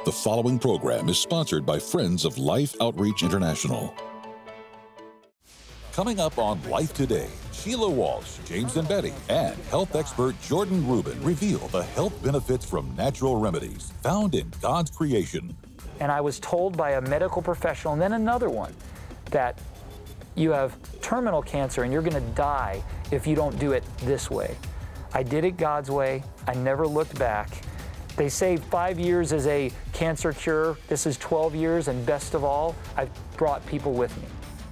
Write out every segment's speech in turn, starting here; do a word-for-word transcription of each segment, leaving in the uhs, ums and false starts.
The following program is sponsored by Friends of Life Outreach International. Coming up on Life Today, Sheila Walsh, James and Betty, and health expert Jordan Rubin reveal the health benefits from natural remedies found in God's creation. And I was told by a medical professional, and then another one, that you have terminal cancer and you're going to die if you don't do it this way. I did it God's way. I never looked back. They say five years is a cancer cure. This is twelve years, and best of all, I've brought people with me.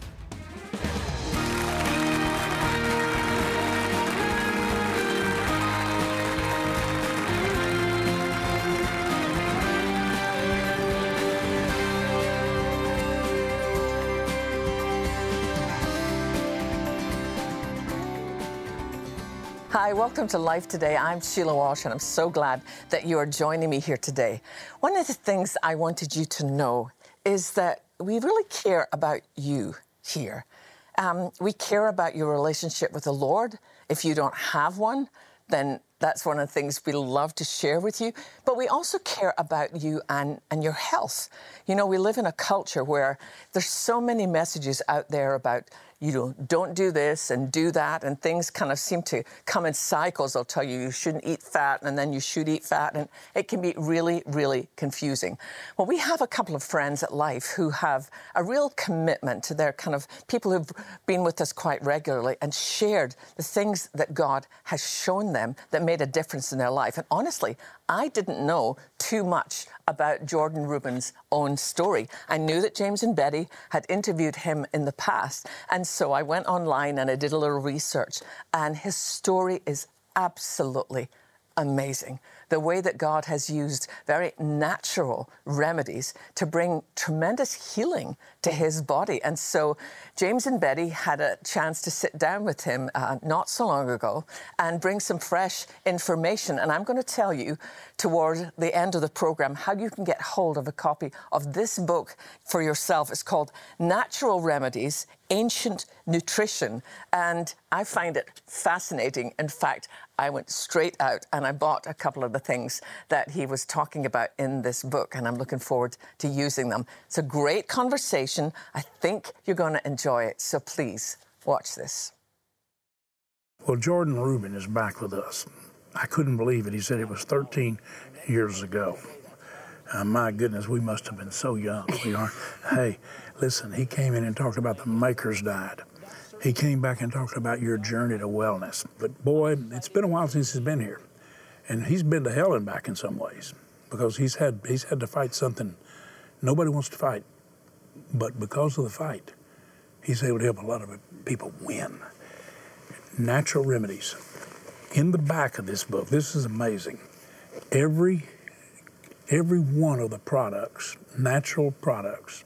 Hi, welcome to Life Today. I'm Sheila Walsh, and I'm so glad that you are joining me here today. One of the things I wanted you to know is that we really care about you here. Um, we care about your relationship with the Lord. If you don't have one, then that's one of the things we love to share with you. But we also care about you and, and your health. You know, we live in a culture where there's so many messages out there about, you know, don't do this and do that, and things kind of seem to come in cycles. They'll tell you you shouldn't eat fat, and then you should eat fat, and it can be really, really confusing. Well, we have a couple of friends at Life who have a real commitment to their kind of people who've been with us quite regularly and shared the things that God has shown them that made a difference in their life. And honestly, I didn't know too much about Jordan Rubin's own story. I knew that James and Betty had interviewed him in the past, and so I went online and I did a little research, and his story is absolutely amazing. The way that God has used very natural remedies to bring tremendous healing to his body. And so James and Betty had a chance to sit down with him uh, not so long ago and bring some fresh information. And I'm going to tell you toward the end of the program how you can get hold of a copy of this book for yourself. It's called Natural Remedies, Ancient Nutrition. And I find it fascinating. In fact, I went straight out and I bought a couple of the things that he was talking about in this book, and I'm looking forward to using them. It's a great conversation. I think you're going to enjoy it, so please watch this. Well, Jordan Rubin is back with us. I couldn't believe it. He said it was thirteen years ago. Uh, my goodness, we must have been so young. We are. Hey, listen, he came in and talked about the Maker's Diet. He came back and talked about your journey to wellness. But boy, it's been a while since he's been here. And he's been to hell and back in some ways, because he's had he's had to fight something nobody wants to fight. But because of the fight, he's able to help a lot of people win. Natural remedies. In the back of this book, this is amazing. Every every one of the products, natural products,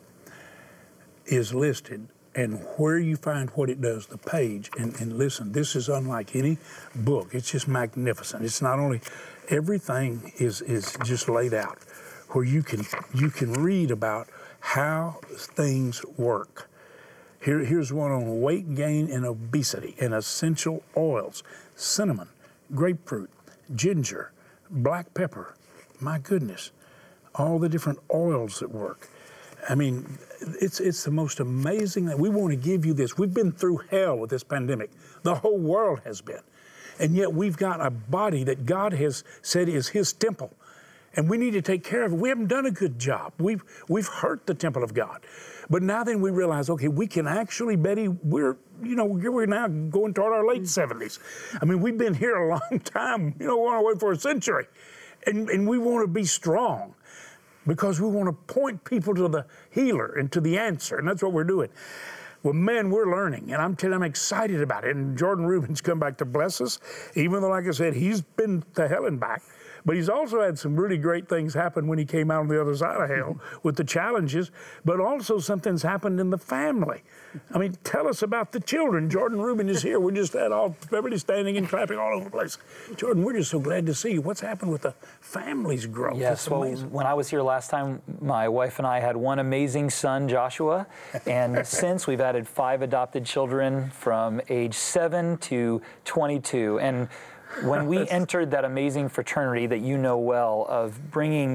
is listed, and where you find what it does, the page. And, and listen, this is unlike any book. It's just magnificent. It's not only, everything is is just laid out where you can you can read about how things work. Here, here's one on weight gain and obesity and essential oils: cinnamon, grapefruit, ginger, black pepper. My goodness, all the different oils that work. I mean, it's it's the most amazing that we want to give you this. We've been through hell with this pandemic. The whole world has been. And yet we've got a body that God has said is his temple. And we need to take care of it. We haven't done a good job. We've we've hurt the temple of God. But now then we realize, okay, we can actually, Betty, we're, you know, we're now going toward our late seventies. I mean, we've been here a long time. You know, we're on our way for a century. And, and we want to be strong, because we want to point people to the healer and to the answer, and that's what we're doing. Well, man, we're learning, and I'm telling you, I'm excited about it. And Jordan Rubin's come back to bless us, even though, like I said, he's been to hell and back. But he's also had some really great things happen when he came out on the other side of hell with the challenges, but also something's happened in the family. I mean, tell us about the children. Jordan Rubin is here. We're just at all, everybody's standing and clapping all over the place. Jordan, we're just so glad to see you. What's happened with the family's growth? Yes, well, when I was here last time, my wife and I had one amazing son, Joshua, and since we've added five adopted children from age seven to twenty-two. And when we entered that amazing fraternity that you know well of bringing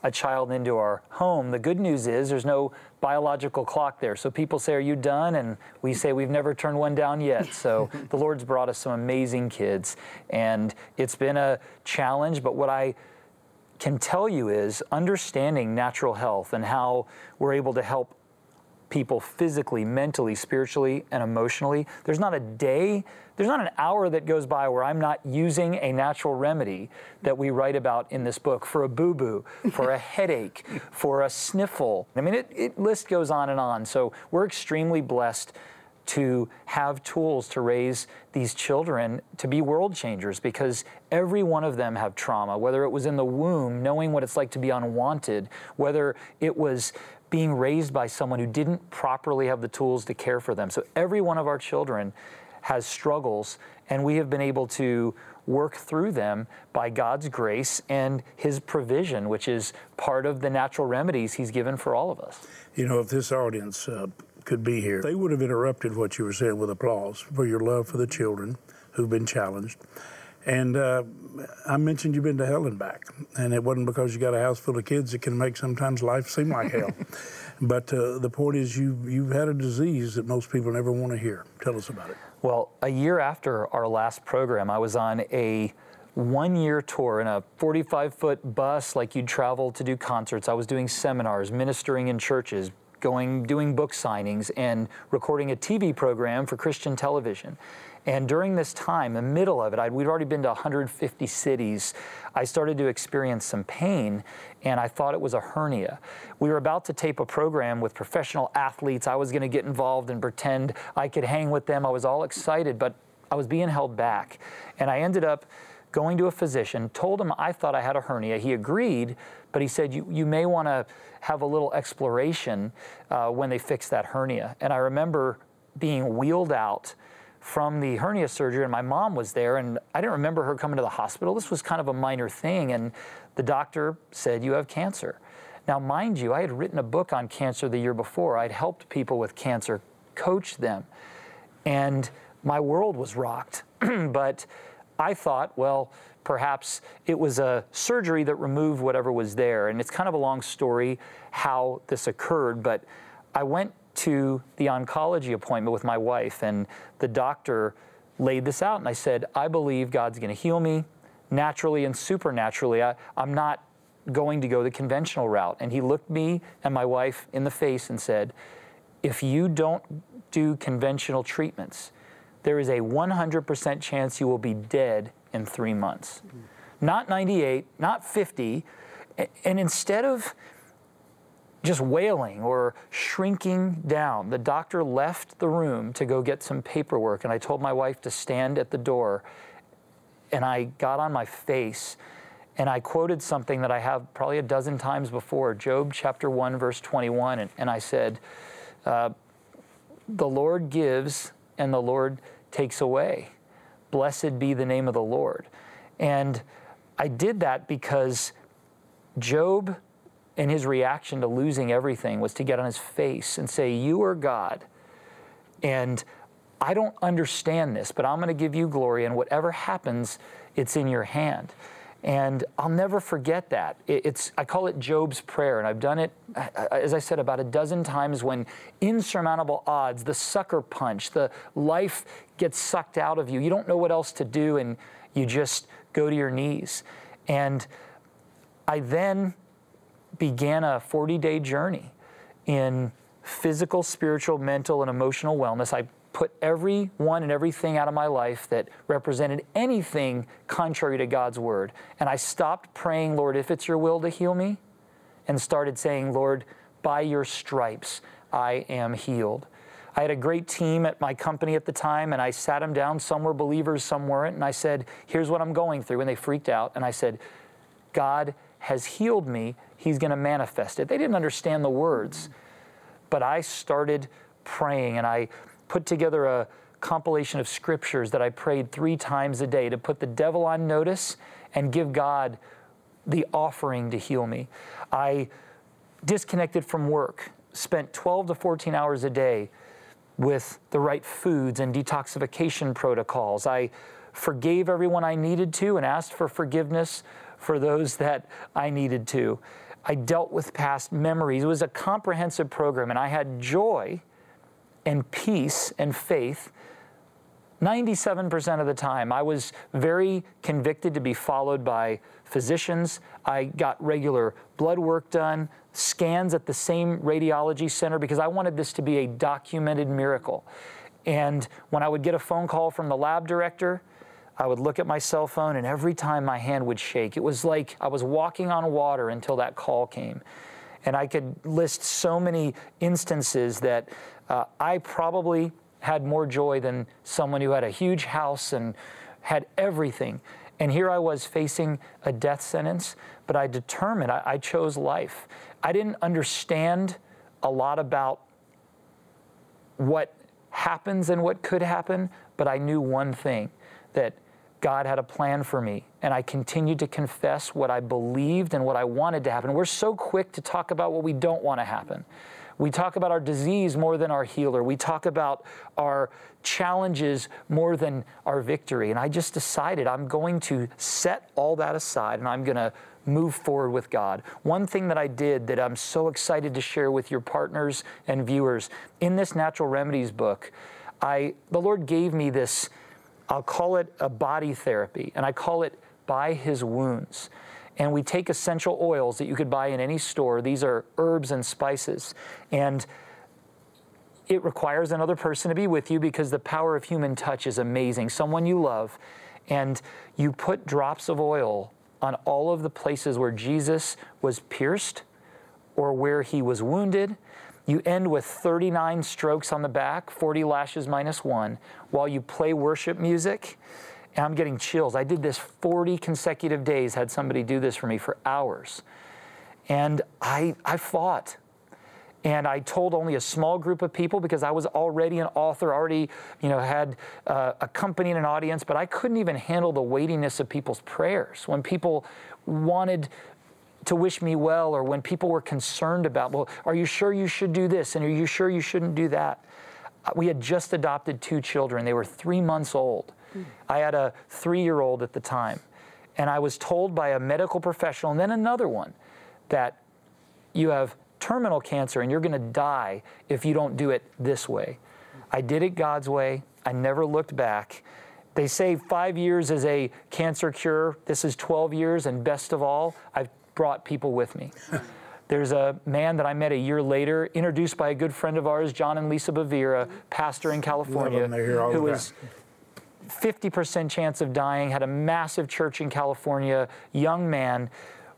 a child into our home. The good news is there's no biological clock there. So people say, are you done? And we say, we've never turned one down yet. So the Lord's brought us some amazing kids. And it's been a challenge, but what I can tell you is understanding natural health and how we're able to help people physically, mentally, spiritually, and emotionally. There's not a day, there's not an hour that goes by where I'm not using a natural remedy that we write about in this book for a boo-boo, for a headache, for a sniffle. I mean, it, it list goes on and on. So we're extremely blessed to have tools to raise these children to be world changers, because every one of them have trauma, whether it was in the womb, knowing what it's like to be unwanted, whether it was being raised by someone who didn't properly have the tools to care for them. So every one of our children has struggles, and we have been able to work through them by God's grace and His provision, which is part of the natural remedies He's given for all of us. You know, if this audience uh, could be here, they would have interrupted what you were saying with applause for your love for the children who've been challenged. And uh, I mentioned you've been to hell and back, and it wasn't because you got a house full of kids that can make sometimes life seem like hell. But uh, the point is you, you've had a disease that most people never want to hear. Tell us about it. Well, a year after our last program, I was on a one-year tour in a forty-five foot bus like you'd travel to do concerts. I was doing seminars, ministering in churches, going, doing book signings, and recording a T V program for Christian television. And during this time, in the middle of it, I'd, we'd already been to one hundred fifty cities. I started to experience some pain, and I thought it was a hernia. We were about to tape a program with professional athletes. I was going to get involved and pretend I could hang with them. I was all excited, but I was being held back. And I ended up going to a physician, told him I thought I had a hernia. He agreed, but he said, you, you may want to have a little exploration uh, when they fix that hernia. And I remember being wheeled out from the hernia surgery, and my mom was there, and I didn't remember her coming to the hospital. This was kind of a minor thing, and the doctor said, you have cancer. Now, mind you, I had written a book on cancer the year before. I'd helped people with cancer, coached them, and my world was rocked. But I thought, well, perhaps it was a surgery that removed whatever was there, and it's kind of a long story how this occurred, but I went to the oncology appointment with my wife, and the doctor laid this out, and I said, I believe God's going to heal me naturally and supernaturally. I, I'm not going to go the conventional route. And he looked me and my wife in the face and said, if you don't do conventional treatments, there is a one hundred percent chance you will be dead in three months. Mm-hmm. Not ninety-eight, not fifty, and instead of just wailing or shrinking down, the doctor left the room to go get some paperwork, and I told my wife to stand at the door, and I got on my face, and I quoted something that I have probably a dozen times before, Job chapter one, verse twenty-one, and, and I said, uh, the Lord gives and the Lord takes away. Blessed be the name of the Lord. And I did that because Job, and his reaction to losing everything, was to get on his face and say, you are God, and I don't understand this, but I'm going to give you glory, and whatever happens, it's in your hand. And I'll never forget that. It's, I call it Job's prayer, and I've done it, as I said, about a dozen times when insurmountable odds, the sucker punch, the life gets sucked out of you. You don't know what else to do, and you just go to your knees. And I then began a forty-day journey in physical, spiritual, mental, and emotional wellness. I put everyone and everything out of my life that represented anything contrary to God's word. And I stopped praying, Lord, if it's your will to heal me, and started saying, Lord, by your stripes, I am healed. I had a great team at my company at the time, and I sat them down. Some were believers, some weren't. And I said, here's what I'm going through. And they freaked out. And I said, God has healed me. He's going to manifest it. They didn't understand the words, but I started praying, and I put together a compilation of scriptures that I prayed three times a day to put the devil on notice and give God the offering to heal me. I disconnected from work, spent twelve to fourteen hours a day with the right foods and detoxification protocols. I forgave everyone I needed to and asked for forgiveness for those that I needed to. I dealt with past memories. It was a comprehensive program, and I had joy and peace and faith ninety-seven percent of the time. I was very convicted to be followed by physicians. I got regular blood work done, scans at the same radiology center, because I wanted this to be a documented miracle. And when I would get a phone call from the lab director, I would look at my cell phone, and every time my hand would shake. It was like I was walking on water until that call came. And I could list so many instances that uh, I probably had more joy than someone who had a huge house and had everything. And here I was facing a death sentence, but I determined, I, I chose life. I didn't understand a lot about what happens and what could happen, but I knew one thing, that God had a plan for me, and I continued to confess what I believed and what I wanted to happen. We're so quick to talk about what we don't want to happen. We talk about our disease more than our healer. We talk about our challenges more than our victory. And I just decided I'm going to set all that aside, and I'm going to move forward with God. One thing that I did that I'm so excited to share with your partners and viewers, in this Natural Remedies book, I the Lord gave me this, I'll call it a body therapy, and I call it By His Wounds. And we take essential oils that you could buy in any store. These are herbs and spices. And it requires another person to be with you, because the power of human touch is amazing. Someone you love, and you put drops of oil on all of the places where Jesus was pierced or where He was wounded. You end with thirty-nine strokes on the back, forty lashes minus one, while you play worship music. And I'm getting chills. I did this forty consecutive days, had somebody do this for me for hours. And I, I fought. And I told only a small group of people, because I was already an author, already, you know, had uh, a company and an audience, but I couldn't even handle the weightiness of people's prayers. When people wanted to wish me well, or when people were concerned about, well, are you sure you should do this? And are you sure you shouldn't do that? We had just adopted two children. They were three months old. Mm. I had a three-year-old at the time. And I was told by a medical professional, and then another one, that you have terminal cancer and you're going to die if you don't do it this way. I did it God's way. I never looked back. They say five years is a cancer cure. This is twelve years, and best of all, I've brought people with me. There's a man that I met a year later, introduced by a good friend of ours, John and Lisa Bevere, pastor in California, who was fifty percent chance of dying, had a massive church in California, young man,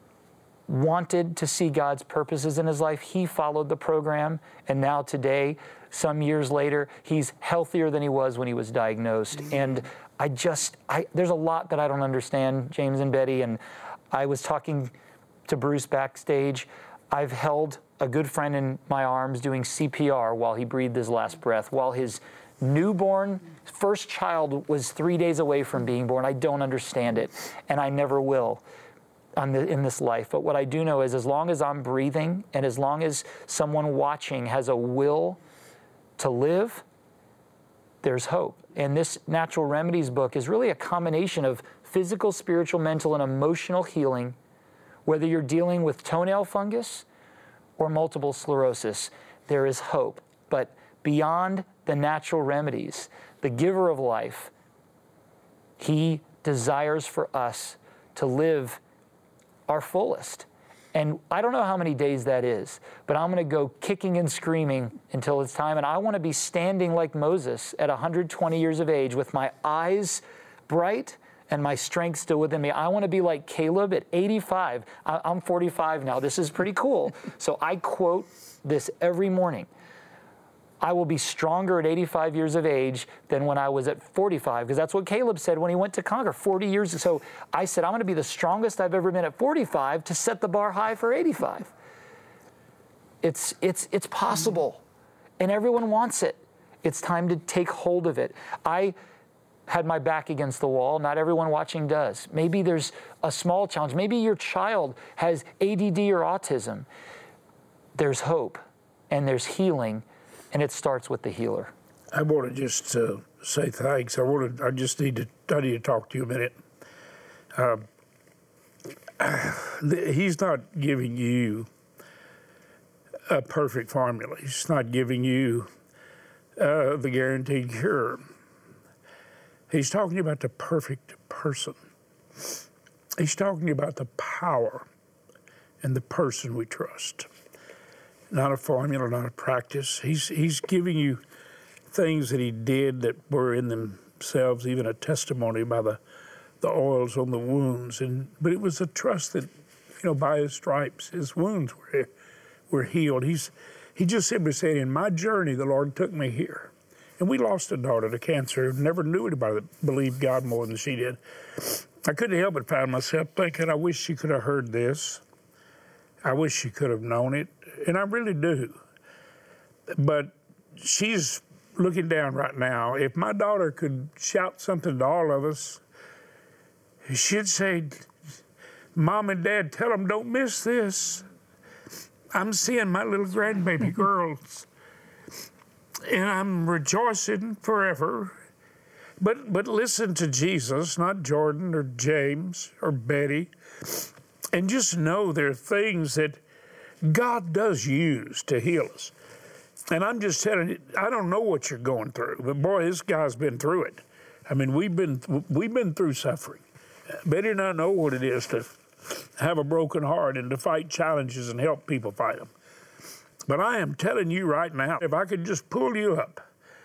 wanted to see God's purposes in his life. He followed the program, and now today, some years later, he's healthier than he was when he was diagnosed. And I just, I, there's a lot that I don't understand, James and Betty, and I was talking to Bruce backstage. I've held a good friend in my arms doing C P R while he breathed his last breath, while his newborn first child was three days away from being born. I don't understand it, and I never will on the, in this life. But what I do know is, as long as I'm breathing, and as long as someone watching has a will to live, there's hope. And this Natural Remedies book is really a combination of physical, spiritual, mental, and emotional healing. Whether you're dealing with toenail fungus or multiple sclerosis, there is hope. But beyond the natural remedies, the giver of life, He desires for us to live our fullest. And I don't know how many days that is, but I'm going to go kicking and screaming until it's time. And I want to be standing like Moses at one hundred twenty years of age with my eyes bright and my strength still within me. I want to be like Caleb at eighty-five. I'm forty-five now. This is pretty cool. So I quote this every morning. I will be stronger at eighty-five years of age than when I was at forty-five, because that's what Caleb said when he went to conquer forty years. So I said, I'm going to be the strongest I've ever been at forty-five to set the bar high for eighty-five. It's, it's, it's possible, and everyone wants it. It's time to take hold of it. I had my back against the wall. Not everyone watching does. Maybe there's a small challenge. Maybe your child has A D D or autism. There's hope, and there's healing, and it starts with the healer. I want to just uh, say thanks. I want to. I just need to. I need to talk to you a minute. Uh, He's not giving you a perfect formula. He's not giving you uh, the guaranteed cure. He's talking about the perfect person. He's talking about the power in the person we trust. Not a formula, not a practice. He's, he's giving you things that he did that were in themselves even a testimony by the, the oils on the wounds. And but it was a trust that, you know, by his stripes, his wounds were, were healed. He's, he just simply said, in my journey, the Lord took me here. And we lost a daughter to cancer. Never knew anybody that believed God more than she did. I couldn't help but find myself thinking, I wish she could have heard this. I wish she could have known it. And I really do. But she's looking down right now. If my daughter could shout something to all of us, she'd say, Mom and Dad, tell them don't miss this. I'm seeing my little grandbaby girls. And I'm rejoicing forever. But but listen to Jesus, not Jordan or James or Betty. And just know there are things that God does use to heal us. And I'm just telling you, I don't know what you're going through, but boy, this guy's been through it. I mean, we've been we've been through suffering. Betty and I know what it is to have a broken heart and to fight challenges and help people fight them. But I am telling you right now, if I could just pull you up,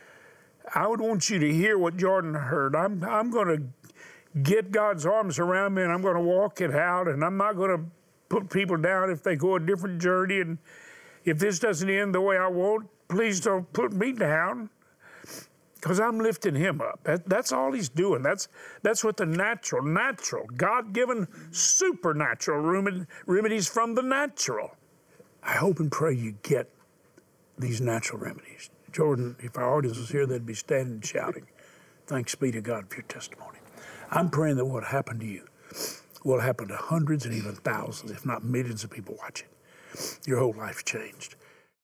I would want you to hear what Jordan heard. I'm I'm going to get God's arms around me, and I'm going to walk it out, and I'm not going to put people down if they go a different journey. And if this doesn't end the way I want, please don't put me down, because I'm lifting him up. That, that's all he's doing. That's that's what the natural, natural, God-given, supernatural remedy, remedies from the natural. I hope and pray you get these natural remedies. Jordan, if our audience was here, they'd be standing and shouting, thanks be to God for your testimony. I'm praying that what happened to you will happen to hundreds and even thousands, if not millions of people watching. Your whole life's changed.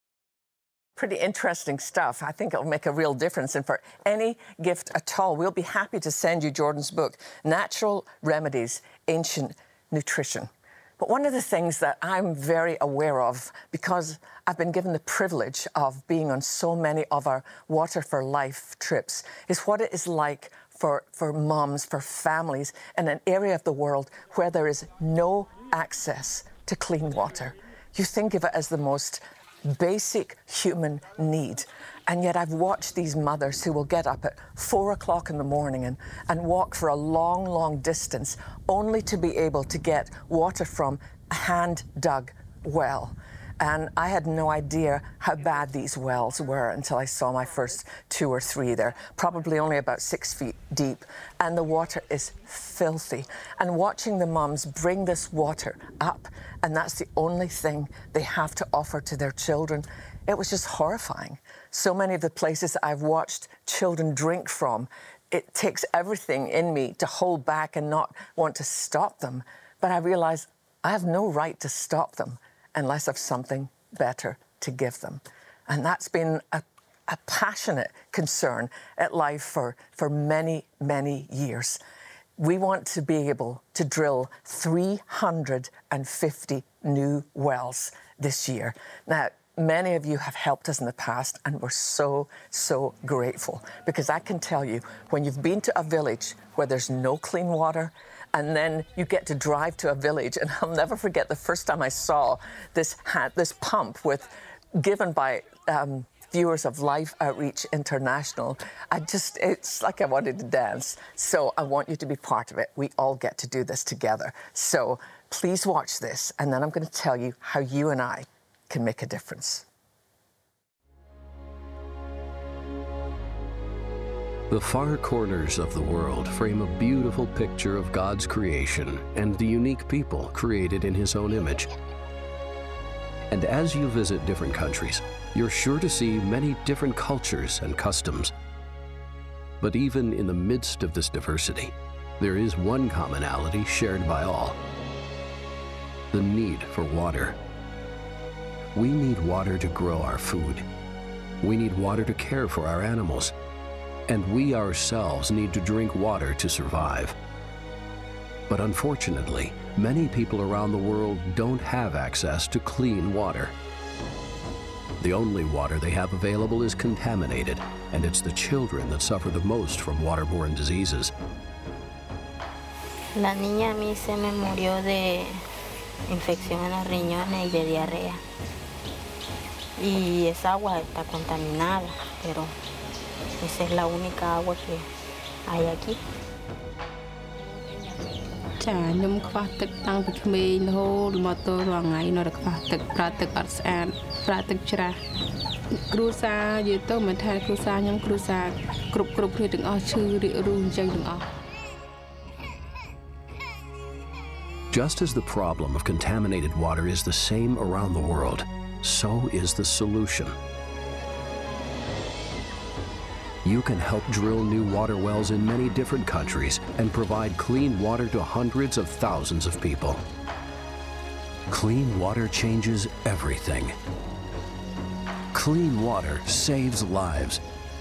Pretty interesting stuff. I think it'll make a real difference. And for any gift at all, we'll be happy to send you Jordan's book, Natural Remedies, Ancient Nutrition. But one of the things that I'm very aware of, because I've been given the privilege of being on so many of our Water for Life trips, is what it is like for, for moms, for families in an area of the world where there is no access to clean water. You think of it as the most basic human need. And yet I've watched these mothers who will get up at four o'clock in the morning and, and walk for a long, long distance only to be able to get water from a hand-dug well. And I had no idea how bad these wells were until I saw my first two or three. They're probably only about six feet deep, and the water is filthy. And watching the moms bring this water up, and that's the only thing they have to offer to their children, it was just horrifying. So many of the places I've watched children drink from, it takes everything in me to hold back and not want to stop them. But I realize I have no right to stop them unless I've something better to give them. And that's been a, a passionate concern at Life for, for many, many years. We want to be able to drill three hundred fifty new wells this year. Now, many of you have helped us in the past, and we're so, so grateful. Because I can tell you, when you've been to a village where there's no clean water, and then you get to drive to a village, and I'll never forget the first time I saw this hat, this pump with, given by um, viewers of Life Outreach International. I just, it's like I wanted to dance. So I want you to be part of it. We all get to do this together. So please watch this, and then I'm going to tell you how you and I can make a difference. The far corners of the world frame a beautiful picture of God's creation and the unique people created in His own image. And as you visit different countries, you're sure to see many different cultures and customs. But even in the midst of this diversity, there is one commonality shared by all: the need for water. We need water to grow our food. We need water to care for our animals. And we ourselves need to drink water to survive. But unfortunately, many people around the world don't have access to clean water. The only water they have available is contaminated, and it's the children that suffer the most from waterborne diseases. La niña a mí se me murió de infección en los riñones y de diarrea. Y esa agua está contaminada, pero esa es la única agua que hay aquí. ចាខ្ញុំខ្វះទឹកតាំងពីក្មេងរហូតមកទល់រាល់ថ្ងៃនៅតែខ្វះទឹកប្រើទឹកអត់ស្អាតប្រើទឹកច្រាស់គ្រួសារនិយាយទៅមិនថាគ្រួសារខ្ញុំគ្រួសារគ្រប់គ្រប់គ្នាទាំងអស់ឈឺរាករូសអញ្ចឹងទាំងអស់ Just as the problem of contaminated water is the same around the world, so is the solution. You can help drill new water wells in many different countries and provide clean water to hundreds of thousands of people. Clean water changes everything. Clean water saves lives.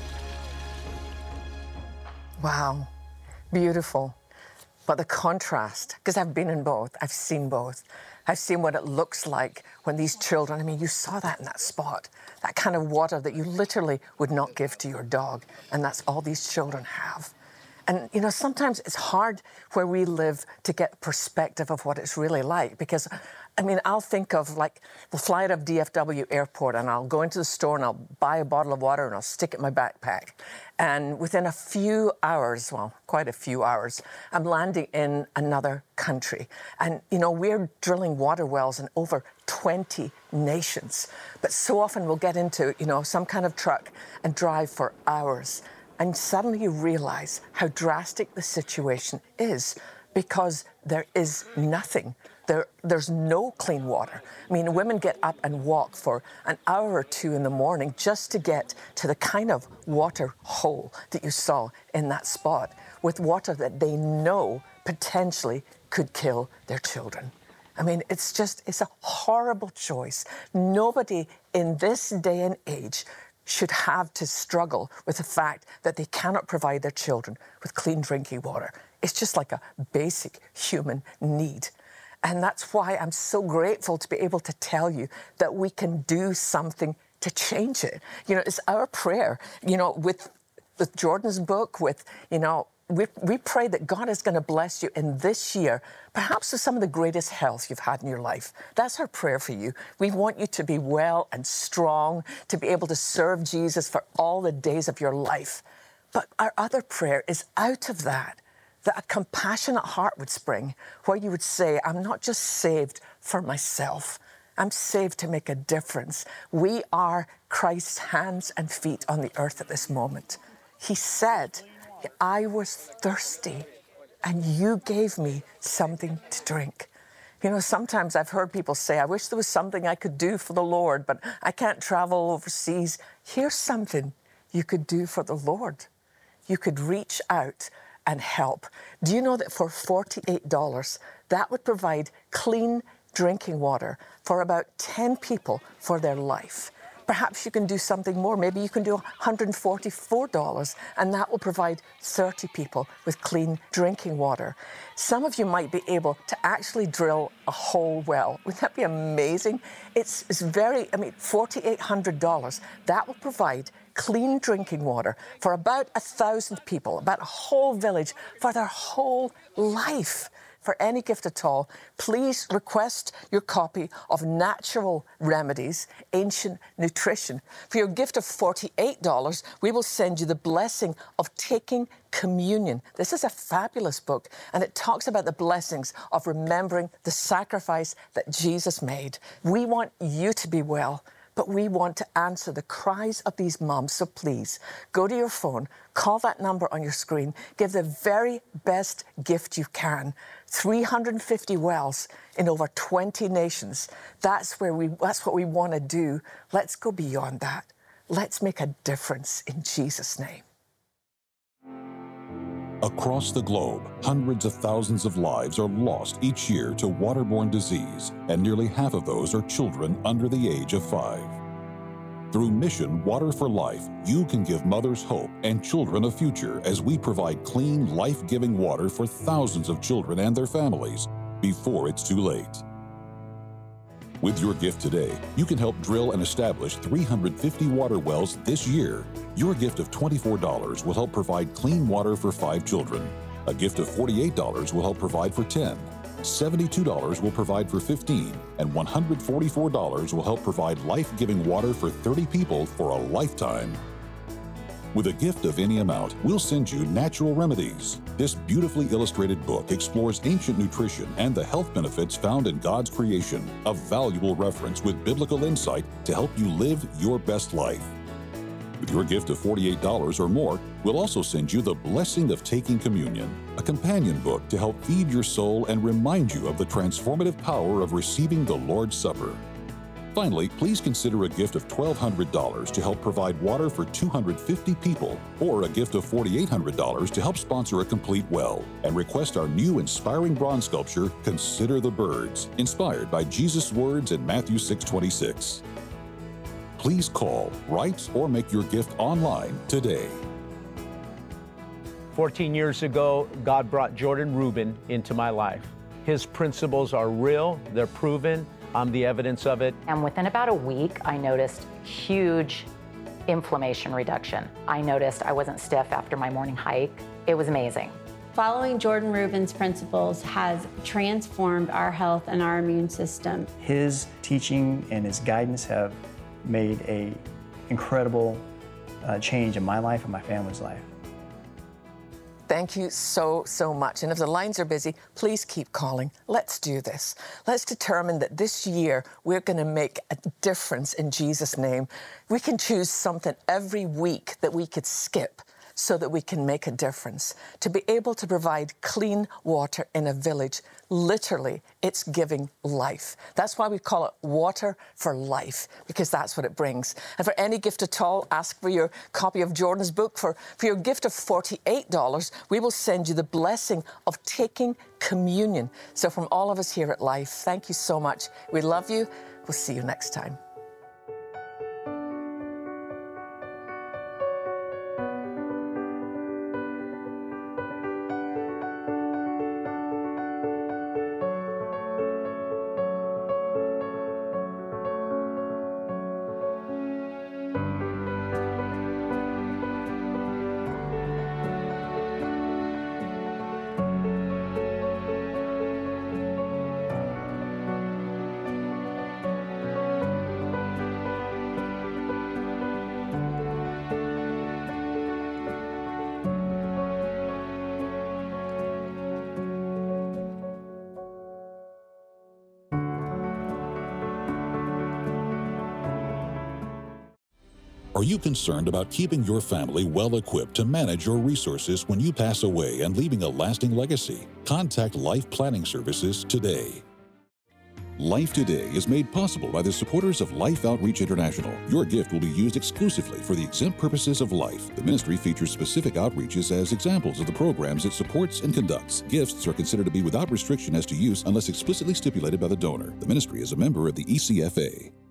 Wow, beautiful. But the contrast, because I've been in both, I've seen both. I've seen what it looks like when these children, I mean, you saw that in that spot, that kind of water that you literally would not give to your dog. And that's all these children have. And, you know, sometimes it's hard where we live to get perspective of what it's really like. Because, I mean, I'll think of, like, we'll fly out of D F W airport and I'll go into the store and I'll buy a bottle of water and I'll stick it in my backpack. And within a few hours, well, quite a few hours, I'm landing in another country. And, you know, we're drilling water wells in over twenty nations. But so often we'll get into, you know, some kind of truck and drive for hours. And suddenly you realize how drastic the situation is because there is nothing. There, there's no clean water. I mean, women get up and walk for an hour or two in the morning just to get to the kind of water hole that you saw in that spot with water that they know potentially could kill their children. I mean, it's just, it's a horrible choice. Nobody in this day and age should have to struggle with the fact that they cannot provide their children with clean drinking water. It's just like a basic human need. And that's why I'm so grateful to be able to tell you that we can do something to change it. You know, it's our prayer, you know, with, with Jordan's book, with, you know, we, we pray that God is going to bless you in this year, perhaps with some of the greatest health you've had in your life. That's our prayer for you. We want you to be well and strong, to be able to serve Jesus for all the days of your life. But our other prayer is out of that, that a compassionate heart would spring, where you would say, I'm not just saved for myself. I'm saved to make a difference. We are Christ's hands and feet on the earth at this moment. He said, I was thirsty and you gave me something to drink. You know, sometimes I've heard people say, I wish there was something I could do for the Lord, but I can't travel overseas. Here's something you could do for the Lord. You could reach out and help. Do you know that for forty-eight dollars, that would provide clean drinking water for about ten people for their life? Perhaps you can do something more. Maybe you can do one hundred forty-four dollars, and that will provide thirty people with clean drinking water. Some of you might be able to actually drill a whole well. Wouldn't that be amazing? It's, it's very, I mean, forty-eight hundred dollars. That will provide clean drinking water for about a thousand people, about a whole village, for their whole life. For any gift at all, please request your copy of Natural Remedies, Ancient Nutrition. For your gift of forty-eight dollars, we will send you the blessing of taking communion. This is a fabulous book, and it talks about the blessings of remembering the sacrifice that Jesus made. We want you to be well, but we want to answer the cries of these moms. So please, go to your phone, call that number on your screen, give the very best gift you can. three hundred fifty wells in over twenty nations. That's where we, that's what we want to do. Let's go beyond that. Let's make a difference in Jesus' name. Across the globe, hundreds of thousands of lives are lost each year to waterborne disease, and nearly half of those are children under the age of five. Through Mission Water for Life, you can give mothers hope and children a future as we provide clean, life-giving water for thousands of children and their families before it's too late. With your gift today, you can help drill and establish three hundred fifty water wells this year. Your gift of twenty-four dollars will help provide clean water for five children. A gift of forty-eight dollars will help provide for ten. seventy-two dollars will provide for fifteen, and one hundred forty-four dollars will help provide life-giving water for thirty people for a lifetime. With a gift of any amount, we'll send you Natural Remedies. This beautifully illustrated book explores ancient nutrition and the health benefits found in God's creation, a valuable reference with biblical insight to help you live your best life. With your gift of forty-eight dollars or more, we'll also send you The Blessing of Taking Communion, a companion book to help feed your soul and remind you of the transformative power of receiving the Lord's Supper. Finally, please consider a gift of twelve hundred dollars to help provide water for two hundred fifty people, or a gift of forty-eight hundred dollars to help sponsor a complete well, and request our new inspiring bronze sculpture, Consider the Birds, inspired by Jesus' words in Matthew six twenty-six. Please call, write, or make your gift online today. fourteen years ago, God brought Jordan Rubin into my life. His principles are real, they're proven, I'm the evidence of it. And within about a week, I noticed huge inflammation reduction. I noticed I wasn't stiff after my morning hike. It was amazing. Following Jordan Rubin's principles has transformed our health and our immune system. His teaching and his guidance have made a incredible uh, change in my life and my family's life. Thank you so, so much. And if the lines are busy, please keep calling. Let's do this. Let's determine that this year we're going to make a difference in Jesus' name. We can choose something every week that we could skip so that we can make a difference. To be able to provide clean water in a village, literally, it's giving life. That's why we call it Water for Life, because that's what it brings. And for any gift at all, ask for your copy of Jordan's book. For, for your gift of forty-eight dollars, we will send you the blessing of taking communion. So from all of us here at Life, thank you so much. We love you. We'll see you next time. Are you concerned about keeping your family well-equipped to manage your resources when you pass away and leaving a lasting legacy? Contact Life Planning Services today. Life Today is made possible by the supporters of Life Outreach International. Your gift will be used exclusively for the exempt purposes of life. The ministry features specific outreaches as examples of the programs it supports and conducts. Gifts are considered to be without restriction as to use unless explicitly stipulated by the donor. The ministry is a member of the E C F A.